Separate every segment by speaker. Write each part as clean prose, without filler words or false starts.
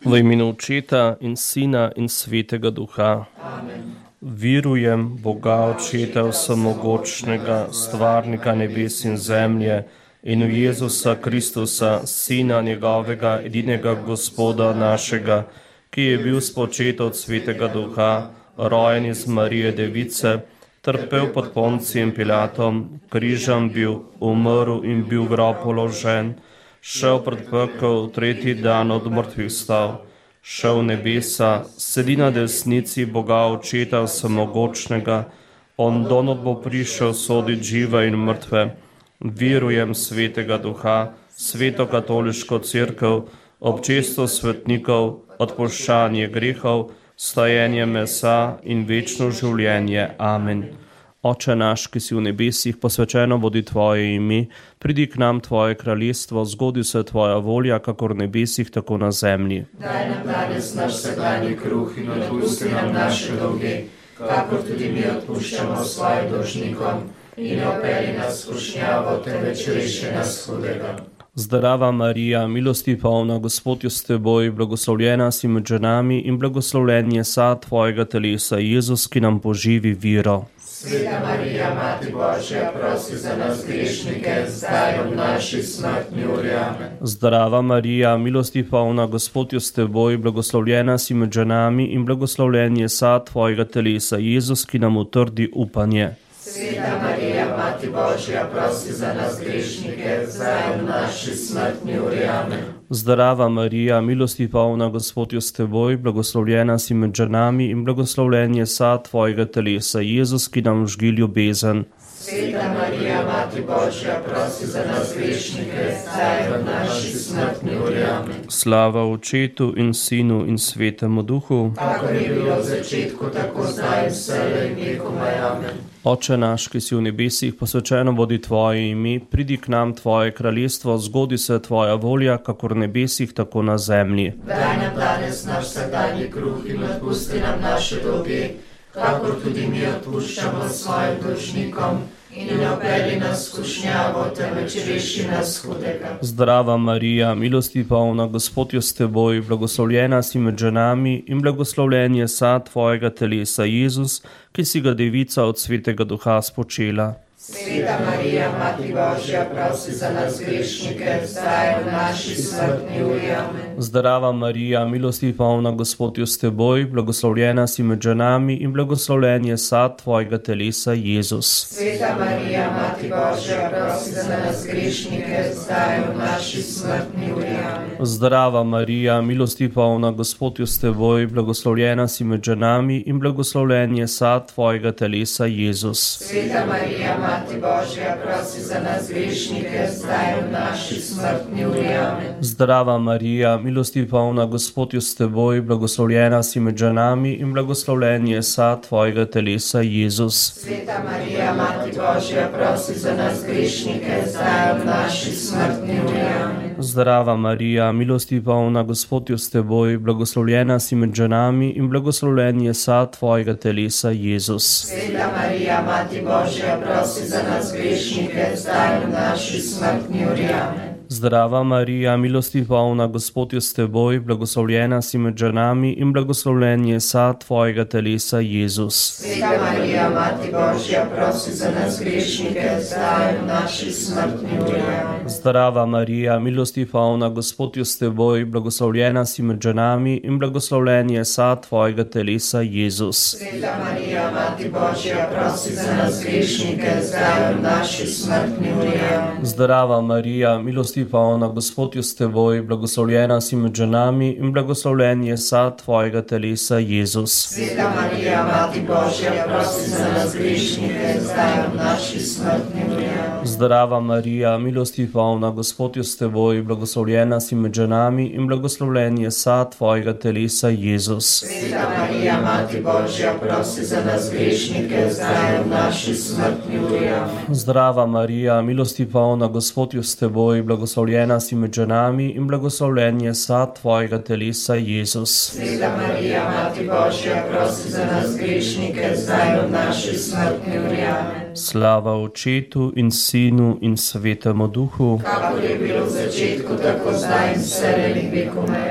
Speaker 1: V imenu Očeta in Sina in Svetega Duha.
Speaker 2: Amen.
Speaker 1: Verujem Boga Očeta Vsemogočnega, stvarnika nebes in zemlje, in v Jezusa Kristusa, Sina njegovega, edinega Gospoda našega, ki je bil spočet od Svetega Duha, rojen iz Marije Device, trpel pod Poncijem Pilatom, križem bil, umrl in bil v grob položen, šel pred pekel, tretji dan od mrtvih vstal, šel v nebesa, sedi na desnici Boga Očeta Vsemogočnega, on donot bo prišel soditi žive in mrtve. Verujem Svetega Duha, Sveto katoliško cerkev, občestvo svetnikov, odpuščanje grehov, stajenje mesa in večno življenje. Amen. Oče naš, ki si v nebesih, posvečeno bodi tvoje ime, pridi k nam tvoje kraljestvo, zgodi se tvoja volja, kakor v nebesih, tako na zemlji.
Speaker 2: Daj nam danes naš vsakdanji kruh in odpusti nam naše dolge, kakor tudi mi odpuščamo svojim dolžnikom, in ne vpelji nas v skušnjavo, temveč reši nas hudega.
Speaker 1: Zdrava Marija, milosti polna, Gospod je s teboj, blagoslovljena si med ženami in blagoslovljen je sad tvojega telesa, Jezus, ki nam poživi vero.
Speaker 2: Sveta Marija, Mati Božja, prosi za nas grešnike, zdaj in v naši smrtni uri. Amen.
Speaker 1: Zdrava Marija, milosti polna, Gospod je s teboj, blagoslovljena si med ženami in blagoslovljen je sad tvojega telesa, Jezus, ki nam utrdi upanje.
Speaker 2: Sveta Marija, Mati Božja, prosi za nas grešnike, zdaj in v naši smrtni uri. Amen.
Speaker 1: Zdrava Marija, milosti polna, Gospod je s teboj, blagoslovljena si med ženami in blagoslovljen je sad tvojega telesa, Jezus, ki nam žgi ljubezen.
Speaker 2: Sveta Marija, Mati Božja, prosi za nas grešnike, zdaj in v naši smrtni uri. Amen.
Speaker 1: Slava Očetu in Sinu in Svetemu Duhu.
Speaker 2: Kakor je bilo v začetku, tako zdaj in vselej in vekomaj. Amen.
Speaker 1: Oče naš, ki si v nebesih, posvečeno bodi tvoje ime, pridi k nam tvoje kraljestvo, zgodi se tvoja volja, kakor v nebesih, tako na zemlji.
Speaker 2: Daj nam danes naš vsakdanji kruh in odpusti nam naše dolge, kakor tudi mi odpuščamo svojim dolžnikom, in ne vpelji nas v skušnjavo, temveč reši nas hudega.
Speaker 1: Zdrava Marija, milosti polna, Gospod je s teboj, blagoslovljena si med ženami in blagoslovljen je sad tvojega telesa, Jezus, ki si ga devica od Svetega Duha spočela.
Speaker 2: Sveta Marija, Mati Božja, prosi za nas grešnike, zdaj in v naši smrtni uri. Amen.
Speaker 1: Zdrava Marija, milosti polna, Gospod je s teboj, blagoslovljena si med ženami in blagoslovljen je sad tvojega telesa, Jezus.
Speaker 2: Sveta Marija, Mati Božja, prosi za nas grešnike, zdaj in v naši smrtni uri. Amen.
Speaker 1: Zdrava Marija, milosti polna, Gospod je s teboj, blagoslovljena si med ženami in blagoslovljen je sad tvojega telesa, Jezus.
Speaker 2: Sveta Marija, Mati Božja, prosi za nas grešnike, zdaj in v naši smrtni uri. Amen.
Speaker 1: Zdrava Marija, milosti polna, Gospod je s teboj, blagoslovljena si med ženami in blagoslovljen je sad tvojega telesa, Jezus.
Speaker 2: Sveta Marija, Mati Božja, prosi za nas grešnike, zdaj in v naši smrtni uri. Amen.
Speaker 1: Zdrava Marija, milosti polna, Gospod je s teboj, blagoslovljena si med ženami in blagoslovljen je sad tvojega telesa, Jezus.
Speaker 2: Sveta Marija, Mati Božja, prosi za nas grešnike, zdaj in v naši smrtni uri. Amen.
Speaker 1: Zdrava Marija, milosti polna, Gospod je s teboj, blagoslovljena si med ženami in blagoslovljen je sad tvojega telesa, Jezus.
Speaker 2: Sveta Marija, Mati Božja, prosi za nas grešnike, zdaj in v naši smrtni uri. Amen.
Speaker 1: Zdrava Marija, milosti polna, Gospod je s teboj, blagoslovljena si med ženami in blagoslovljen je sad tvojega telesa, Jezus.
Speaker 2: Sveta Marija, Mati Božja, prosi za nas grešnike, zdaj in v naši smrtni uri. Amen.
Speaker 1: Zdrava Marija, milosti polna, Gospod je s teboj, blagoslovljena si med ženami in blagoslovljen je sad tvojega telesa, Jezus.
Speaker 2: Sveta Marija, Mati Božja, prosi za nas grešnike, zdaj in v naši smrtni uri. Amen.
Speaker 1: Zdrava Marija, milosti polna, Gospod je s teboj, blagoslovljena si med ženami in blagoslovljen je sad tvojega telesa, Jezus.
Speaker 2: Sveta Marija, Mati Božja, prosi za nas grešnike, zdaj in v naši smrtni uri. Amen.
Speaker 1: Zdrava Marija, milosti polna, Gospod je s teboj, blagoslovljena si med ženami in blagoslovljen je sad tvojega telesa, Jezus.
Speaker 2: Sveta Marija, Mati Božja, prosi za nas grešnike, zdaj in v naši smrtni uri. Amen.
Speaker 1: Slava Očetu in Sinu in Svetemu Duhu.
Speaker 2: Kakor je bilo v začetku, tako zdaj in vselej in vekomaj. Amen.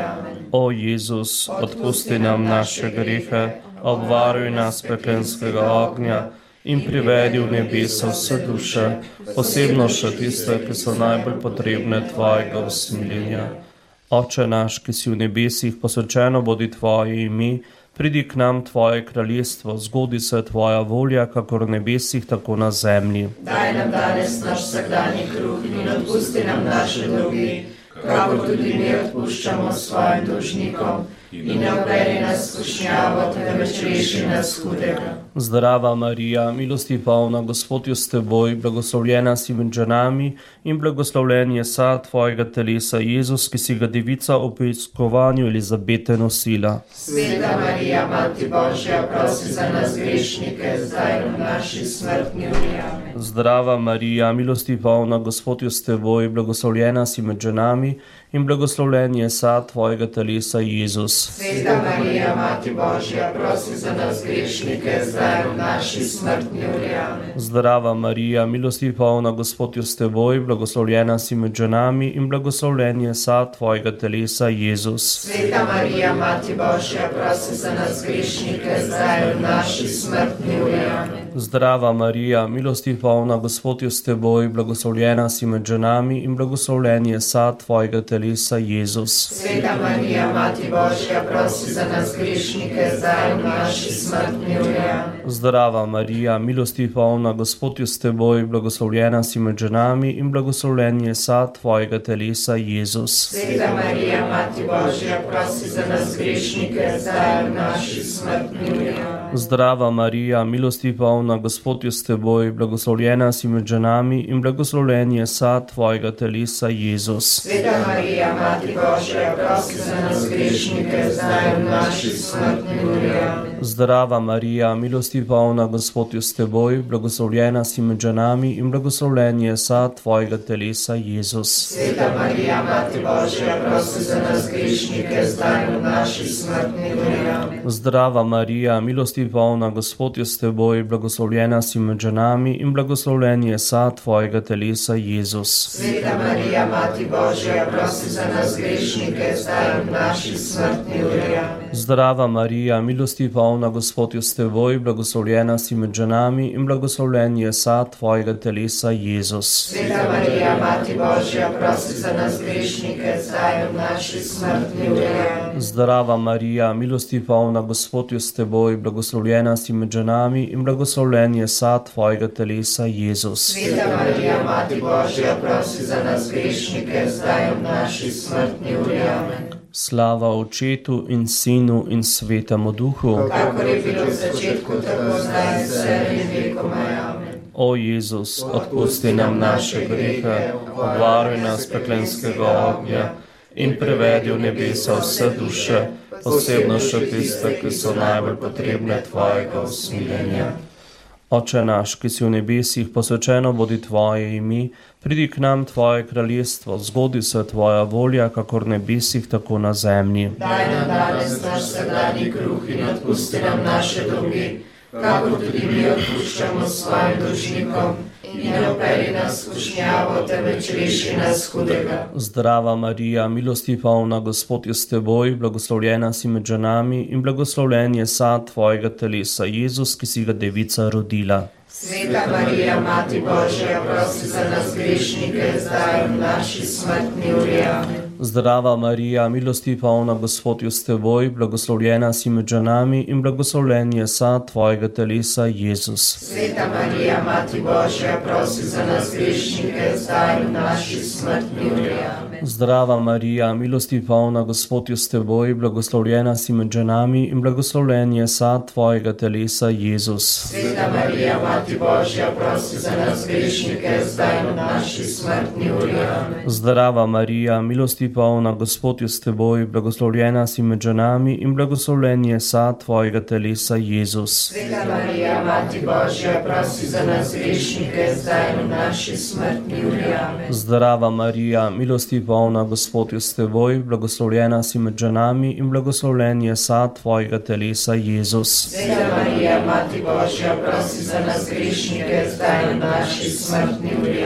Speaker 1: O Jezus, odpusti nam naše grehe, obvaruj nas peklenskega ognja in privedi v nebesa vse duše, posebno še tiste, ki so najbolj potrebne tvojega usmiljenja. Oče naš, ki si v nebesih, posvečeno bodi tvoje ime, pridi k nam tvoje kraljestvo, zgodi se tvoja volja, kakor v nebesih, tako na zemlji.
Speaker 2: Daj nam danes naš vsakdanji kruh in odpusti nam naše dolge, kakor tudi mi odpuščamo svojim dolžnikom. In ne uvedi nas v skušnjavo, temveč reši nas hudega.
Speaker 1: Zdrava Marija, milosti polna, Gospod je s teboj, blagoslovljena si med ženami in blagoslovljen je sad tvojega telesa, Jezus, ki si ga devica ob obiskovanju Elizabete nosila.
Speaker 2: Sveta Marija, Mati Božja, prosi za nas grešnike, zdaj in v naši smrtni uri. Amen.
Speaker 1: Zdrava Marija, milosti polna, Gospod je s teboj, blagoslovljena si med ženami in blagoslovljen je sad tvojega telesa, Jezus.
Speaker 2: Sveta Marija, Mati Božja, prosi za nas grešnike, zdaj in v naši smrtni uri. Amen.
Speaker 1: Zdrava Marija, milosti polna, Gospod je s teboj, blagoslovljena si med ženami in blagoslovljen je sad tvojega telesa, Jezus.
Speaker 2: Sveta Marija, Mati Božja, prosi za nas grešnike, zdaj in v naši smrtni uri. Amen.
Speaker 1: Zdrava Marija, milosti polna, Gospod je s teboj, blagoslovljena si med ženami in blagoslovljen je sad tvojega telesa, Jezus.
Speaker 2: Sveta Marija, Mati Božja, prosi za nas grešnike, zdaj in v naši smrtni uri. Amen.
Speaker 1: Zdrava Marija, milosti polna, Gospod je s teboj, blagoslovljena si med ženami in blagoslovljen je sad tvojega telesa, Jezus.
Speaker 2: Sveta Marija, Mati Božja, prosi za nas grešnike, zdaj in v naši smrtni uri. Amen.
Speaker 1: Zdrava Marija, milosti polna, Gospod je s teboj, blagoslovljena si med ženami in blagoslovljen je sad tvojega telesa, Jezus.
Speaker 2: Sveta Marija, Mati Božja, prosi za nas grešnike, zdaj in v naši smrtni uri. Amen.
Speaker 1: Zdrava Marija, milosti polna, Gospod je s teboj, blagoslovljena si med ženami in blagoslovljen je sad tvojega telesa, Jezus.
Speaker 2: Sveta Marija, Mati Božja, prosi za nas grešnike, zdaj in v naši smrtni uri. Amen.
Speaker 1: Zdrava Marija, milosti polna, Gospod je s teboj, blagoslovljena si med ženami in blagoslovljen je sad tvojega telesa, Jezus.
Speaker 2: Sveta Marija, Mati Božja, prosi za nas grešnike, zdaj in v naši smrtni uri. Amen.
Speaker 1: Zdrava Marija, milosti polna, Gospod je s teboj, blagoslovljena si med ženami in blagoslovljen je sad tvojega telesa, Jezus.
Speaker 2: Sveta Marija, Mati Božja, prosi za nas grešnike, zdaj in v naši smrtni uri. Amen.
Speaker 1: Zdrava Marija, milosti polna, Gospod je s teboj, blagoslovljena si med ženami in blagoslovljen je sad tvojega telesa, Jezus.
Speaker 2: Sveta Marija, Mati Božja, prosi za nas grešnike, zdaj in v naši smrtni uri. Amen.
Speaker 1: Slava Očetu in Sinu in Svetemu Duhu.
Speaker 2: Kakor je bilo v začetku, tako zdaj in vse in vekomaj. Amen.
Speaker 1: O Jezus, odpusti nam naše grehe, obvaruj nas peklenskega ognja in privedi v nebesa vse duše, posebno še tiste, ki so najbolj potrebne tvojega usmiljenja. Oče naš, ki si v nebesih, posvečeno bodi tvoje ime, pridi k nam tvoje kraljestvo, zgodi se tvoja volja, kakor v nebesih, tako na zemlji.
Speaker 2: Daj nam danes naš vsakdanji kruh in odpusti nam naše dolge, kakor tudi mi odpuščamo svojim dolžnikom. In ne uvedi nas v skušnjavo, temveč reši nas hudega.
Speaker 1: Zdrava Marija, milosti polna, Gospod je s teboj, blagoslovljena si med ženami in blagoslovljen je sad tvojega telesa, Jezus, ki si ga devica rodila.
Speaker 2: Sveta Marija, Mati Božja, prosi za nas grešnike, zdaj in v naši smrtni uri. Amen.
Speaker 1: Zdrava Marija, milosti polna, Gospod je s teboj, blagoslovljena si med ženami in blagoslovljen je sad tvojega telesa, Jezus.
Speaker 2: Sveta Marija, Mati Božja, prosi za nas grešnike, zdaj in v naši smrtni uri. Amen.
Speaker 1: Zdrava Marija, milosti polna, Gospod je s teboj, blagoslovljena si med ženami in blagoslovljen je sad tvojega telesa, Jezus.
Speaker 2: Sveta Marija, Mati Božja, prosi za nas grešnike, zdaj in v naši smrtni uri. Amen.
Speaker 1: Zdrava Marija, milosti polna, Gospod je s teboj, blagoslovljena si med ženami in blagoslovljen je sad tvojega telesa, Jezus.
Speaker 2: Sveta Marija, Mati Božja, prosi za nas grešnike, zdaj in v naši smrtni uri. Amen.
Speaker 1: Zdrava Marija, milosti polna, Gospod je s teboj, blagoslovljena si med ženami in blagoslovljen je sad tvojega telesa, Jezus.
Speaker 2: Sveta Marija, Mati Božja, prosi za nas grešnike, zdaj in v naši smrtni uri. Amen.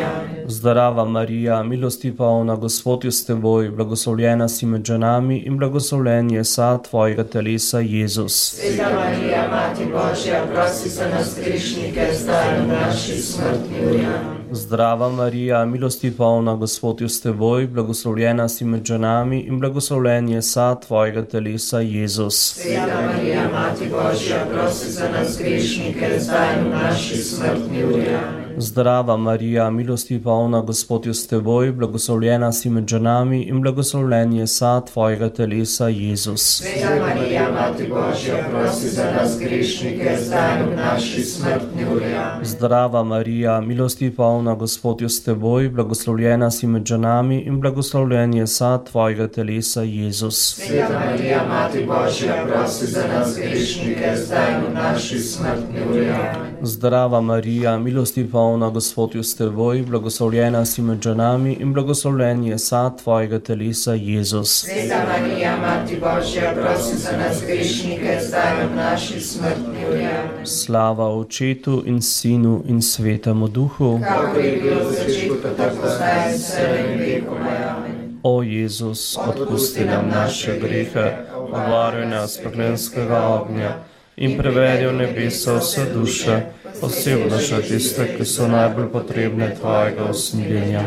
Speaker 1: Zdrava Marija, milosti polna, Gospod je s teboj, blagoslovljena si med ženami in blagoslovljen je sad tvojega telesa, Jezus.
Speaker 2: Sveta Marija, Mati Božja, prosi za nas grešnike, zdaj in v naši smrtni uri. Amen.
Speaker 1: Zdrava Marija, milosti polna, Gospod je s teboj, blagoslovljena si med ženami in blagoslovljen je sad tvojega telesa, Jezus.
Speaker 2: Sveta Marija, Mati Božja, prosi za nas grešnike, zdaj in v naši smrtni uri. Amen.
Speaker 1: Zdrava Marija, milosti polna, Gospod je s teboj, blagoslovljena si med ženami in blagoslovljen je sad tvojega telesa, Jezus.
Speaker 2: Sveta Marija, Mati Božja, prosi za nas grešnike, zdaj in v naši smrtni uri. Amen.
Speaker 1: Zdrava Marija, milosti polna, Gospod je s teboj, blagoslovljena si med ženami in blagoslovljen je sad tvojega telesa, Jezus.
Speaker 2: Sveta Marija, Mati Božja, prosi za nas grešnike, zdaj in v naši smrtni uri. Amen.
Speaker 1: Zdrava Marija, milosti polna, Gospod je s teboj, blagoslovljena si med ženami in blagoslovljen je sad tvojega telesa, Jezus.
Speaker 2: Sveta Marija, Mati Božja, prosi za nas grešnike, zdaj in v naši smrtni uri. Amen.
Speaker 1: Slava Očetu in Sinu in Svetemu Duhu.
Speaker 2: Kakor je bilo v začetku, tako zdaj in vselej in vekoma. Amen.
Speaker 1: O Jezus, odpusti nam naše grehe, obvaruj nas peklenskega ognja in prevedi v nebesa vse duše, posebno še tiste, ki so najbolj potrebne tvojega usmiljenja.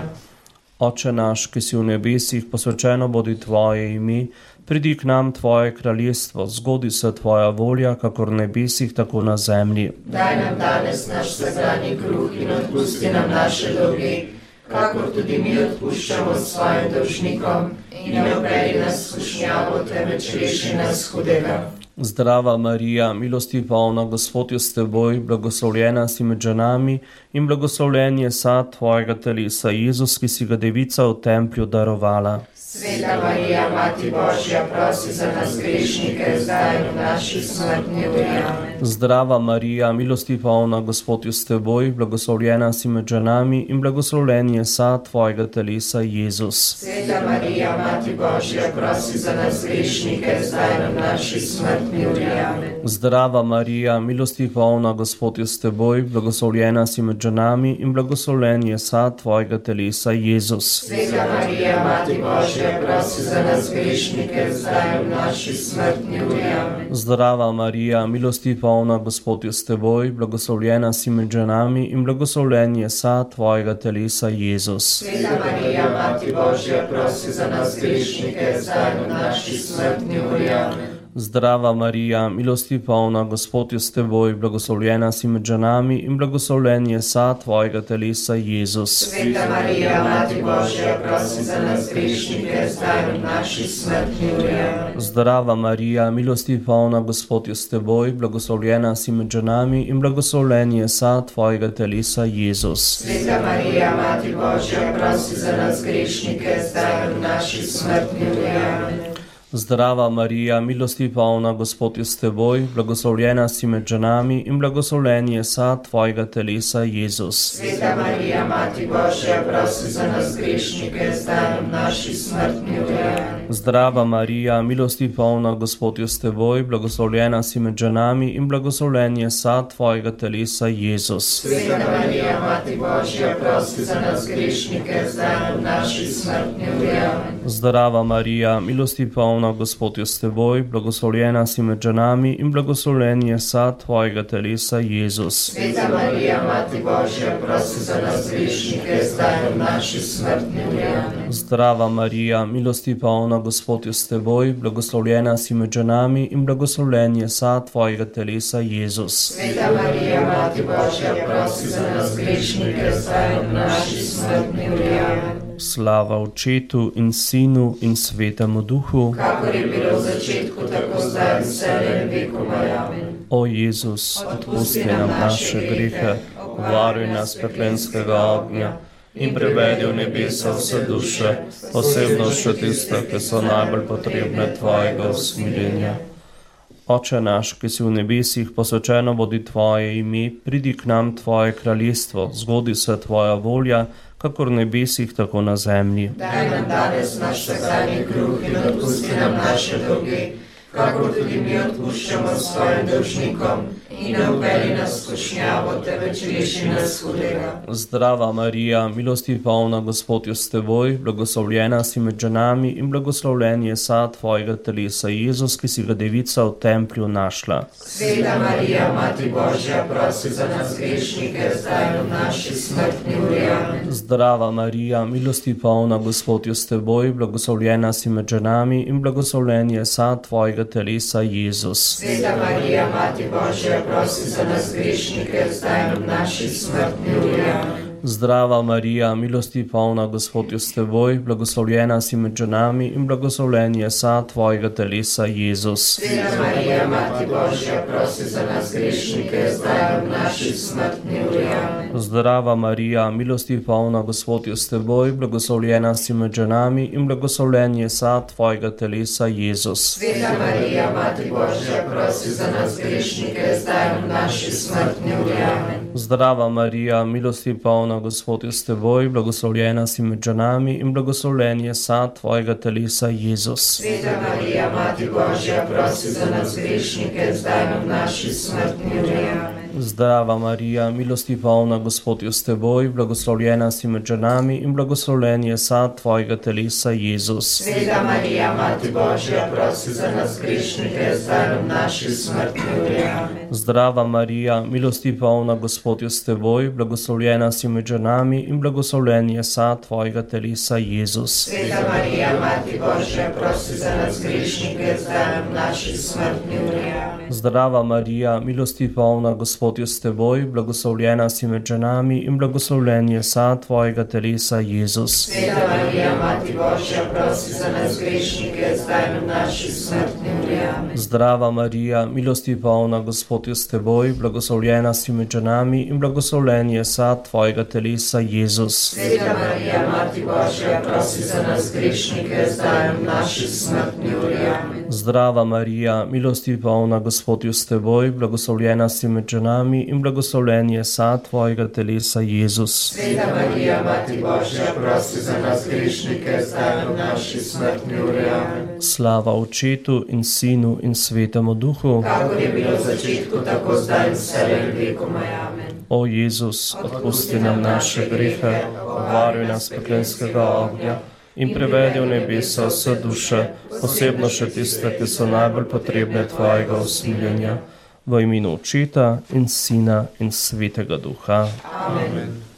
Speaker 1: Oče naš, ki si v nebesih, posvečeno bodi tvoje ime, pridi k nam tvoje kraljestvo, zgodi se tvoja volja, kakor v nebesih, tako na zemlji.
Speaker 2: Daj nam danes naš vsakdanji kruh in odpusti nam naše dolge, kakor tudi mi odpuščamo svojim dolžnikom, in ne vpelji nas v skušnjavo, temveč reši nas hudega.
Speaker 1: Zdrava Marija, milosti polna, Gospod je s teboj, blagoslovljena si med ženami in blagoslovljen je sad tvojega telesa, Jezus, ki si ga devica v templju darovala.
Speaker 2: Sveta Marija, Mati Božja, prosi za nas grešnike, zdaj in v naši smrtni uri. Amen.
Speaker 1: Zdrava Marija, milosti polna, Gospod je s teboj, blagoslovljena si med ženami in blagoslovljen je sad tvojega telesa, Jezus.
Speaker 2: Sveta Marija, Mati Božja, prosi za nas grešnike, zdaj in v naši smrtni uri. Amen.
Speaker 1: Zdrava Marija, milosti polna, Gospod je s teboj, blagoslovljena si med ženami in blagoslovljen je sad tvojega telesa, Jezus.
Speaker 2: Sveta Marija, Mati Božja, prosi za nas grešnike, zdaj in v naši smrtni uri. Amen.
Speaker 1: Zdrava Marija, milosti polna, Gospod je s teboj, blagoslovljena si med ženami in blagoslovljen je sad tvojega telesa, Jezus.
Speaker 2: Sveta Marija, Mati Božja, prosi za nas grešnike, zdaj in v naši smrtni uri. Amen.
Speaker 1: Zdrava Marija, milosti polna, Gospod je s teboj, blagoslovljena si med ženami in blagoslovljen je sad tvojega telesa, Jezus.
Speaker 2: Sveta Marija, Mati Božja, prosi za nas grešnike, zdaj in v naši smrtni uri. Amen.
Speaker 1: Zdrava Marija, milosti polna, Gospod je s teboj, blagoslovljena si med ženami in blagoslovljen je sad tvojega telesa, Jezus.
Speaker 2: Sveta Marija, Mati Božja, prosi za nas grešnike, zdaj in v naši smrtni uri. Amen.
Speaker 1: Zdrava Marija, milosti polna, Gospod je s teboj, blagoslovljena si med ženami in blagoslovljen je sad tvojega telesa, Jezus.
Speaker 2: Sveta Marija, Mati Božja, prosi za nas grešnike, zdaj in v naši smrtni uri. Amen.
Speaker 1: Zdrava Marija, milosti polna, Gospod je s teboj, blagoslovljena si med ženami in blagoslovljen je sad tvojega telesa, Jezus.
Speaker 2: Sveta Marija, Mati Božja, prosi za nas grešnike, zdaj in v naši smrtni uri. Amen.
Speaker 1: Zdrava Marija, milosti polna, Gospod je s teboj, blagoslovljena si med ženami in blagoslovljen je sad tvojega telesa, Jezus.
Speaker 2: Sveta Marija, Mati Božja, prosi za nas grešnike, zdaj in v naši smrtni uri. Amen.
Speaker 1: Zdrava Marija, milosti polna, Gospod je s teboj, blagoslovljena si med ženami in blagoslovljen je sad tvojega telesa, Jezus.
Speaker 2: Sveta Marija, Mati Božja, prosi za nas grešnike, zdaj in v naši smrtni uri. Amen.
Speaker 1: Slava Očetu in Sinu in Svetemu Duhu.
Speaker 2: Kakor je bilo v začetku, tako zdaj in vselej in vekoma. Amen.
Speaker 1: O Jezus, odpusti nam naše grehe, obvaruj nas peklenskega ognja in prevedi v nebesa vse duše, posebno še tiste, ki so najbolj potrebne tvojega usmiljenja. Oče naš, ki si v nebesih, posvečeno bodi tvoje ime, pridi k nam tvoje kraljestvo, zgodi se tvoja volja, kakor v nebesih, tako na zemlji.
Speaker 2: Daj nam danes naš vsakdanji kruh in odpusti nam naše dolge, kakor tudi mi odpuščamo svojim dolžnikom, in ne uvedi nas v skušnjavo, temveč reši nas hudega.
Speaker 1: Zdrava Marija, milosti polna, Gospod je s teboj, blagoslovljena si med ženami in blagoslovljen je sad tvojega telesa, Jezus, ki si ga devica v templju našla.
Speaker 2: Sveta Marija, Mati Božja, prosi za nas grešnike, zdaj in v naši smrtni uri. Amen.
Speaker 1: Zdrava Marija, milosti polna, Gospod je s teboj, blagoslovljena si med ženami in blagoslovljen je sad tvojega telesa, Jezus.
Speaker 2: Sveta Marija, Mati Božja, prosi za nas grešnike, zdaj in v naši smrtni uri. Amen.
Speaker 1: Zdrava Marija, milosti polna, Gospod je s teboj, blagoslovljena si med ženami in blagoslovljen je sad tvojega telesa, Jezus.
Speaker 2: Sveta Marija, Mati Božja, prosi za nas grešnike, zdaj in v naši smrtni uri. Amen.
Speaker 1: Zdrava Marija, milosti polna, Gospod je s teboj, blagoslovljena si med ženami in blagoslovljen je sad tvojega telesa, Jezus.
Speaker 2: Sveta Marija, Mati Božja, prosi za nas grešnike, zdaj in v naši smrtni uri. Amen.
Speaker 1: Zdrava Marija, milosti polna, Gospod je s teboj, blagoslovljena si med ženami in blagoslovljen je sad tvojega telesa, Jezus.
Speaker 2: Sveta Marija, Mati Božja, prosi za nas grešnike, zdaj in v naši smrtni uri. Amen.
Speaker 1: Zdrava Marija, milosti polna, Gospod je s teboj, blagoslovljena si med ženami in blagoslovljen je sad tvojega telesa, Jezus.
Speaker 2: Sveta Marija, Mati Božja, prosi za nas grešnike, zdaj in v naši smrtni uri. Amen.
Speaker 1: Zdrava Marija, milosti polna, Gospod je s teboj, blagoslovljena si med ženami in blagoslovljen je sad tvojega telesa, Jezus.
Speaker 2: Sveta Marija, Mati Božja, prosi za nas grešnike, zdaj in v naši smrtni uri. Amen.
Speaker 1: Zdrava Marija, milosti polna, Gospod je s teboj, blagoslovljena si med ženami in blagoslovljen je sad tvojega telesa, Jezus.
Speaker 2: Sveta Marija, Mati Božja, prosi za nas grešnike, zdaj in v naši smrtni uri. Amen.
Speaker 1: Zdrava Marija, milosti polna, Gospod je s teboj, blagoslovljena si med ženami in blagoslovljen je sad tvojega telesa, Jezus.
Speaker 2: Sveta Marija, Mati Božja, prosi za nas grešnike, zdaj in v naši smrtni uri. Amen.
Speaker 1: Zdrava Marija, milosti polna, Gospod je s teboj, blagoslovljena si med ženami in blagoslovljen je sad tvojega telesa, Jezus.
Speaker 2: Sveta Marija, Mati Božja, prosi za nas grešnike, zdaj in v naši smrtni uri. Amen.
Speaker 1: Slava Očetu in Sinu in Svetemu Duhu,
Speaker 2: Kakor je bilo v začetku, tako zdaj in vselej in vekomaj. Amen.
Speaker 1: O Jezus, odpusti nam naše grehe, obvaruj nas peklenskega ognja in prevedi v nebesa vse duše, posebno še tiste, ki so najbolj potrebne tvojega usmiljenja. V imenu Očeta in Sina in Svetega Duha.
Speaker 2: Amen.